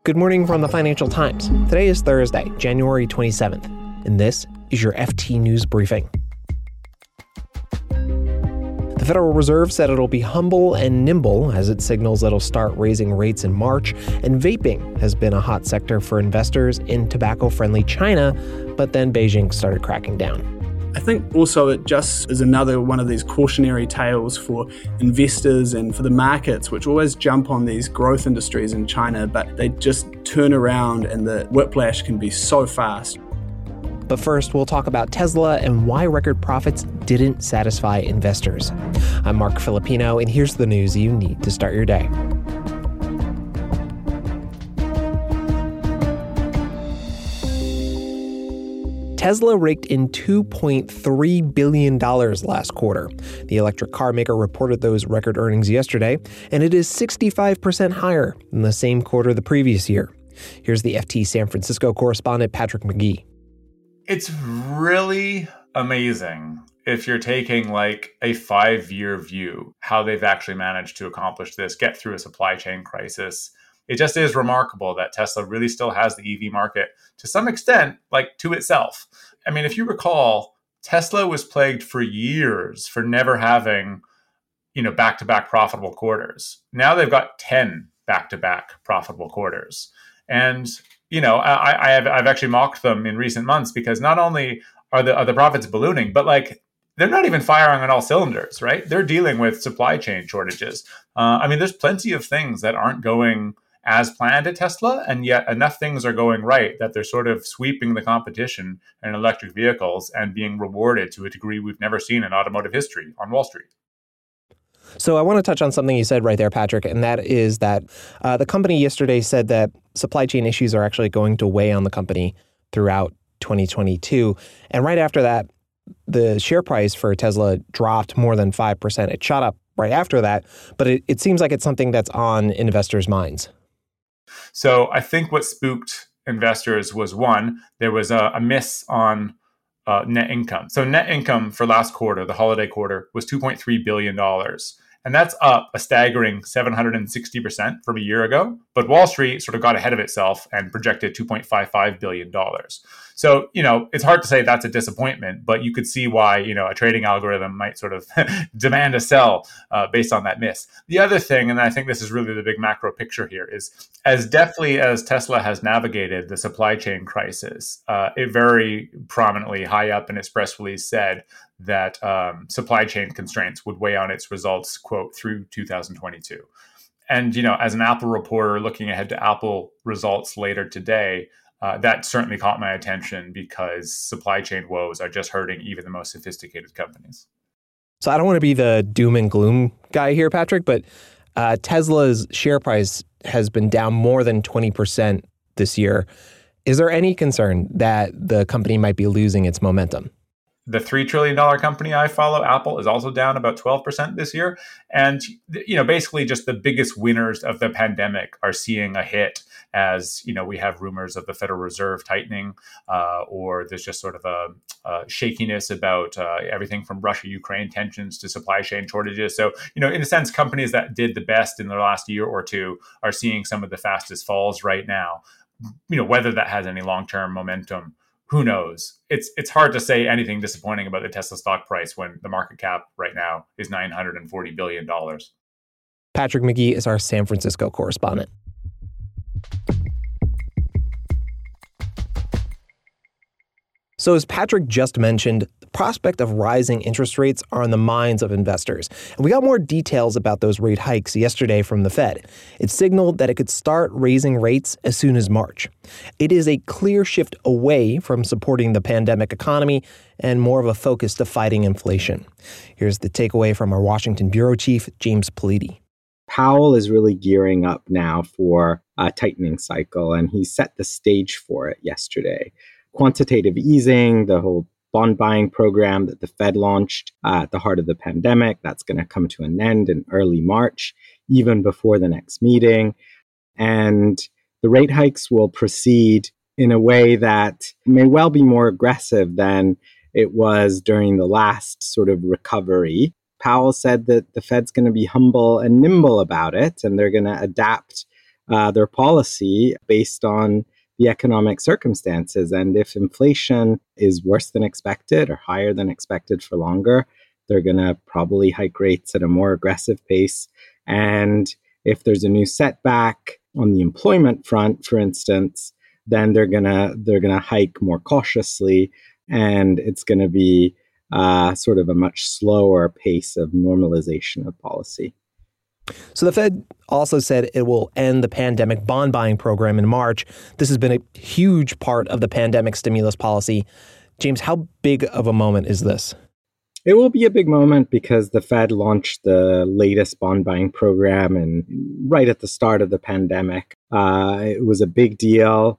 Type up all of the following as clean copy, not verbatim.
Good morning from the Financial Times. Today is Thursday, January 27th, and this is your FT News Briefing. The Federal Reserve said it'll be humble and nimble as it signals it'll start raising rates in March, and vaping has been a hot sector for investors in tobacco-friendly China, but then Beijing started cracking down. I think also it just is another one of these cautionary tales for investors and for the markets, which always jump on these growth industries in China, but they just turn around and the whiplash can be so fast. But first, we'll talk about Tesla and why record profits didn't satisfy investors. I'm Mark Filipino, and here's the news you need to start your day. Tesla raked in $2.3 billion last quarter. The electric car maker reported those record earnings yesterday, and it is 65% higher than the same quarter the previous year. Here's the FT San Francisco correspondent Patrick McGee. It's really amazing if you're taking like a 5-year view, how they've actually managed to accomplish this, get through a supply chain crisis. It just is remarkable that Tesla really still has the EV market to some extent, like to itself. I mean, if you recall, Tesla was plagued for years for never having, back-to-back profitable quarters. Now they've got 10 back-to-back profitable quarters. And, I've actually mocked them in recent months because not only are the profits ballooning, but they're not even firing on all cylinders, right? They're dealing with supply chain shortages. There's plenty of things that aren't going as planned at Tesla, and yet enough things are going right that they're sort of sweeping the competition in electric vehicles and being rewarded to a degree we've never seen in automotive history on Wall Street. So I want to touch on something you said right there, Patrick, and that is that the company yesterday said that supply chain issues are actually going to weigh on the company throughout 2022. And right after that, the share price for Tesla dropped more than 5%. It shot up right after that, but it seems like it's something that's on investors' minds. So I think what spooked investors was, one, there was a miss on net income. So net income for last quarter, the holiday quarter, was $2.3 billion. And that's up a staggering 760% from a year ago. But Wall Street sort of got ahead of itself and projected $2.55 billion. So, it's hard to say that's a disappointment, but you could see why, a trading algorithm might sort of demand a sell based on that miss. The other thing, and I think this is really the big macro picture here, is as deftly as Tesla has navigated the supply chain crisis, it very prominently high up in its press release said that supply chain constraints would weigh on its results, quote, through 2022. And, as an Apple reporter looking ahead to Apple results later today, that certainly caught my attention because supply chain woes are just hurting even the most sophisticated companies. So I don't want to be the doom and gloom guy here, Patrick, but Tesla's share price has been down more than 20% this year. Is there any concern that the company might be losing its momentum? The $3 trillion company I follow, Apple, is also down about 12% this year. And, basically just the biggest winners of the pandemic are seeing a hit as, we have rumors of the Federal Reserve tightening, or there's just sort of a shakiness about everything from Russia-Ukraine tensions to supply chain shortages. So, in a sense, companies that did the best in the last year or two are seeing some of the fastest falls right now. Whether that has any long-term momentum, who knows? It's hard to say anything disappointing about the Tesla stock price when the market cap right now is $940 billion. Patrick McGee is our San Francisco correspondent. So as Patrick just mentioned, the prospect of rising interest rates are on the minds of investors. And we got more details about those rate hikes yesterday from the Fed. It signaled that it could start raising rates as soon as March. It is a clear shift away from supporting the pandemic economy and more of a focus to fighting inflation. Here's the takeaway from our Washington bureau chief, James Politi. Powell is really gearing up now for a tightening cycle, and he set the stage for it yesterday. Quantitative easing, the whole bond buying program that the Fed launched at the heart of the pandemic, that's going to come to an end in early March, even before the next meeting. And the rate hikes will proceed in a way that may well be more aggressive than it was during the last sort of recovery. Powell said that the Fed's going to be humble and nimble about it, and they're going to adapt their policy based on the economic circumstances. And if inflation is worse than expected or higher than expected for longer, they're going to probably hike rates at a more aggressive pace. And if there's a new setback on the employment front, for instance, then they're gonna hike more cautiously, and it's going to be sort of a much slower pace of normalization of policy. So the Fed also said it will end the pandemic bond buying program in March. This has been a huge part of the pandemic stimulus policy. James, how big of a moment is this? It will be a big moment because the Fed launched the latest bond buying program and right at the start of the pandemic. It was a big deal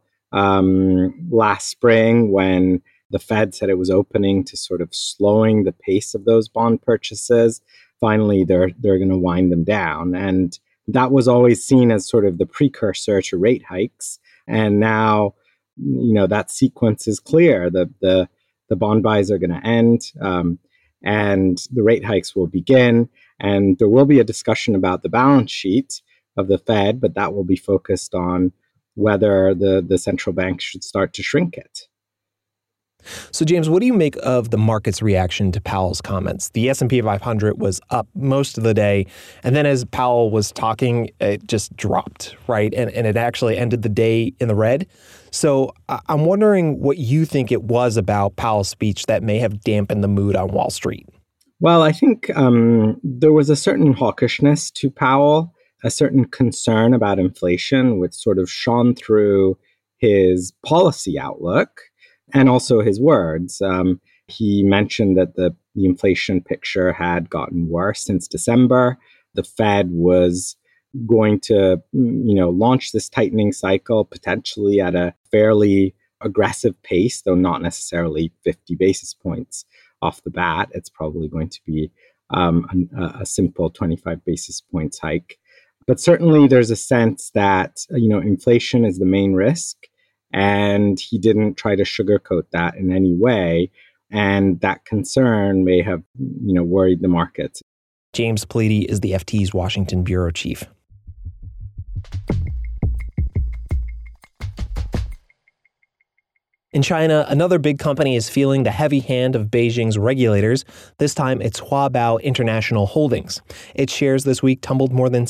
last spring when the Fed said it was opening to sort of slowing the pace of those bond purchases. Finally, they're going to wind them down. And that was always seen as sort of the precursor to rate hikes. And now, that sequence is clear. The bond buys are going to end, and the rate hikes will begin. And there will be a discussion about the balance sheet of the Fed, but that will be focused on whether the central bank should start to shrink it. So, James, what do you make of the market's reaction to Powell's comments? The S&P 500 was up most of the day, and then as Powell was talking, it just dropped, right? And it actually ended the day in the red. So I'm wondering what you think it was about Powell's speech that may have dampened the mood on Wall Street. Well, I think there was a certain hawkishness to Powell, a certain concern about inflation, which sort of shone through his policy outlook. And also his words. He mentioned that the inflation picture had gotten worse since December. The Fed was going to, launch this tightening cycle potentially at a fairly aggressive pace, though not necessarily 50 basis points off the bat. It's probably going to be a simple 25 basis points hike. But certainly there's a sense that, inflation is the main risk. And he didn't try to sugarcoat that in any way. And that concern may have, worried the markets. James Politi is the FT's Washington bureau chief. In China, another big company is feeling the heavy hand of Beijing's regulators. This time, it's Huabao International Holdings. Its shares this week tumbled more than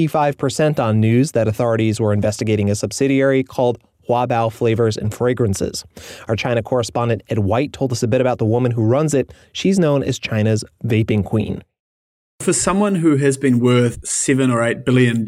65% on news that authorities were investigating a subsidiary called Huabao Flavors and Fragrances. Our China correspondent Ed White told us a bit about the woman who runs it. She's known as China's vaping queen. For someone who has been worth $7 or $8 billion,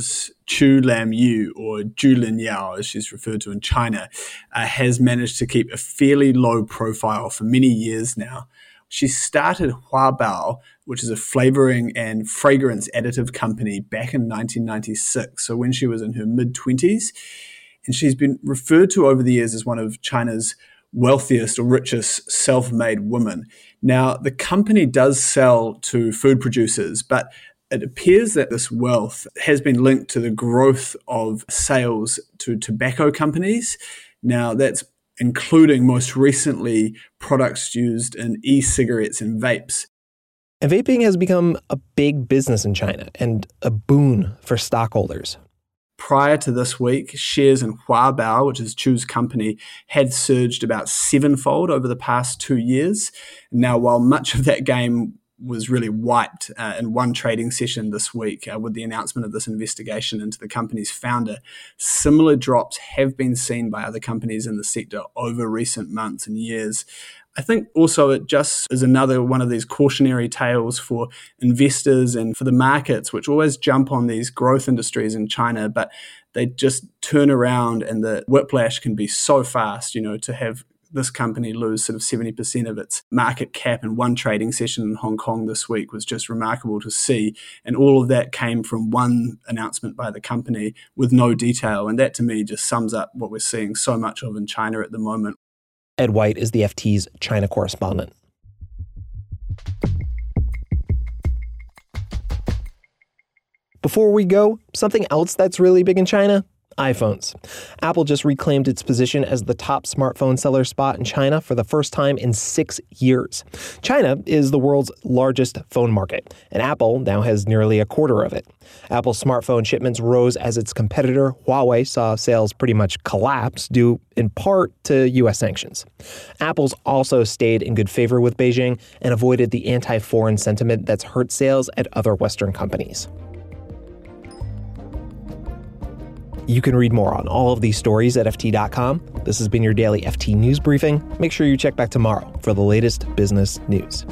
Chu Lam Yu, or Zhu Linyao, as she's referred to in China, has managed to keep a fairly low profile for many years now. She started Huabao, which is a flavoring and fragrance additive company, back in 1996, so when she was in her mid-20s. And she's been referred to over the years as one of China's wealthiest or richest self-made women. Now, the company does sell to food producers, but it appears that this wealth has been linked to the growth of sales to tobacco companies. Now, that's including most recently products used in e-cigarettes and vapes. And vaping has become a big business in China and a boon for stockholders. Prior to this week, shares in Huabao, which is Chu's company, had surged about sevenfold over the past 2 years. Now, while much of that gain was really wiped in one trading session this week with the announcement of this investigation into the company's founder, similar drops have been seen by other companies in the sector over recent months and years. I think also it just is another one of these cautionary tales for investors and for the markets, which always jump on these growth industries in China, but they just turn around and the whiplash can be so fast, to have this company lose sort of 70% of its market cap in one trading session in Hong Kong this week was just remarkable to see. And all of that came from one announcement by the company with no detail. And that to me just sums up what we're seeing so much of in China at the moment. Ed White is the FT's China correspondent. Before we go, something else that's really big in China, iPhones. Apple just reclaimed its position as the top smartphone seller spot in China for the first time in 6 years. China is the world's largest phone market, and Apple now has nearly a quarter of it. Apple's smartphone shipments rose as its competitor Huawei saw sales pretty much collapse due in part to U.S. sanctions. Apple's also stayed in good favor with Beijing and avoided the anti-foreign sentiment that's hurt sales at other Western companies. You can read more on all of these stories at FT.com. This has been your daily FT News Briefing. Make sure you check back tomorrow for the latest business news.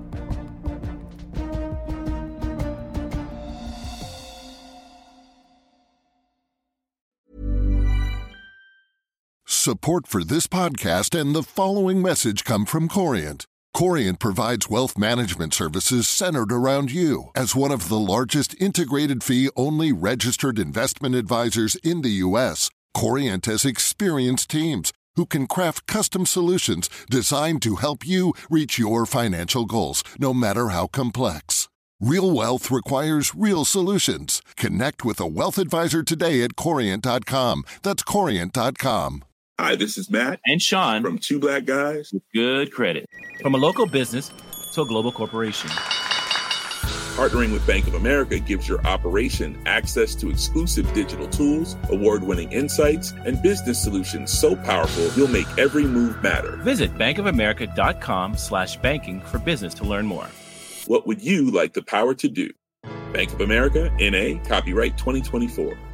Support for this podcast and the following message come from Corient. Corient provides wealth management services centered around you. As one of the largest integrated fee-only registered investment advisors in the U.S., Corient has experienced teams who can craft custom solutions designed to help you reach your financial goals, no matter how complex. Real wealth requires real solutions. Connect with a wealth advisor today at Corient.com. That's Corient.com. Hi, this is Matt and Sean from Two Black Guys with Good Credit. From a local business to a global corporation. Partnering with Bank of America gives your operation access to exclusive digital tools, award-winning insights, and business solutions so powerful you'll make every move matter. Visit bankofamerica.com/banking for business to learn more. What would you like the power to do? Bank of America, N.A., copyright 2024.